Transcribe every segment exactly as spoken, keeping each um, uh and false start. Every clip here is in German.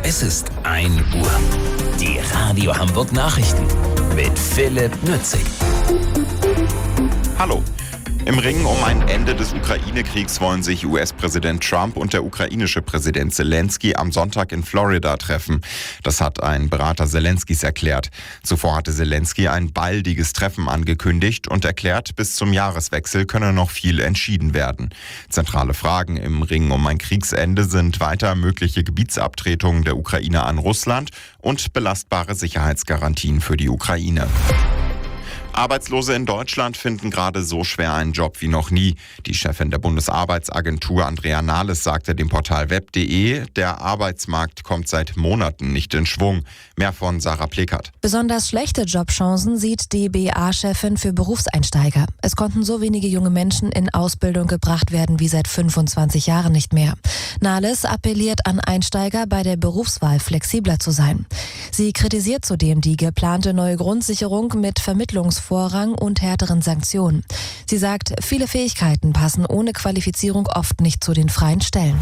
Es ist ein Uhr. Die Radio Hamburg Nachrichten mit Philipp Nützig. Hallo. Im Ringen um ein Ende des Ukraine-Kriegs wollen sich U S-Präsident Trump und der ukrainische Präsident Zelensky am Sonntag in Florida treffen. Das hat ein Berater Zelenskys erklärt. Zuvor hatte Zelensky ein baldiges Treffen angekündigt und erklärt, bis zum Jahreswechsel könne noch viel entschieden werden. Zentrale Fragen im Ringen um ein Kriegsende sind weiter mögliche Gebietsabtretungen der Ukraine an Russland und belastbare Sicherheitsgarantien für die Ukraine. Arbeitslose in Deutschland finden gerade so schwer einen Job wie noch nie. Die Chefin der Bundesarbeitsagentur Andrea Nahles sagte dem Portal web punkt de, der Arbeitsmarkt kommt seit Monaten nicht in Schwung. Mehr von Sarah Plekert. Besonders schlechte Jobchancen sieht die B A-Chefin für Berufseinsteiger. Es konnten so wenige junge Menschen in Ausbildung gebracht werden wie seit fünfundzwanzig Jahren nicht mehr. Nahles appelliert an Einsteiger, bei der Berufswahl flexibler zu sein. Sie kritisiert zudem die geplante neue Grundsicherung mit Vermittlungsvorrang und härteren Sanktionen. Sie sagt, viele Fähigkeiten passen ohne Qualifizierung oft nicht zu den freien Stellen.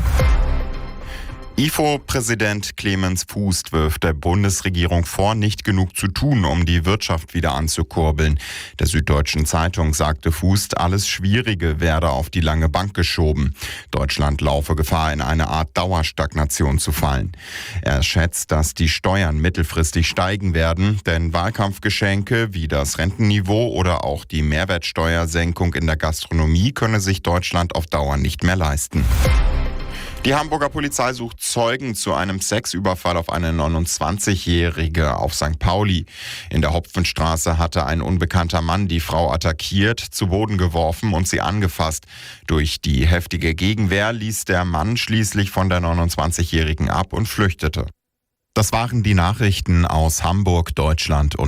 I F O-Präsident Clemens Fuß wirft der Bundesregierung vor, nicht genug zu tun, um die Wirtschaft wieder anzukurbeln. Der Süddeutschen Zeitung sagte Fuß, alles Schwierige werde auf die lange Bank geschoben. Deutschland laufe Gefahr, in eine Art Dauerstagnation zu fallen. Er schätzt, dass die Steuern mittelfristig steigen werden, denn Wahlkampfgeschenke wie das Rentenniveau oder auch die Mehrwertsteuersenkung in der Gastronomie könne sich Deutschland auf Dauer nicht mehr leisten. Die Hamburger Polizei sucht Zeugen zu einem Sexüberfall auf eine neunundzwanzigjährige auf Sankt Pauli. In der Hopfenstraße hatte ein unbekannter Mann die Frau attackiert, zu Boden geworfen und sie angefasst. Durch die heftige Gegenwehr ließ der Mann schließlich von der neunundzwanzigjährigen ab und flüchtete. Das waren die Nachrichten aus Hamburg, Deutschland und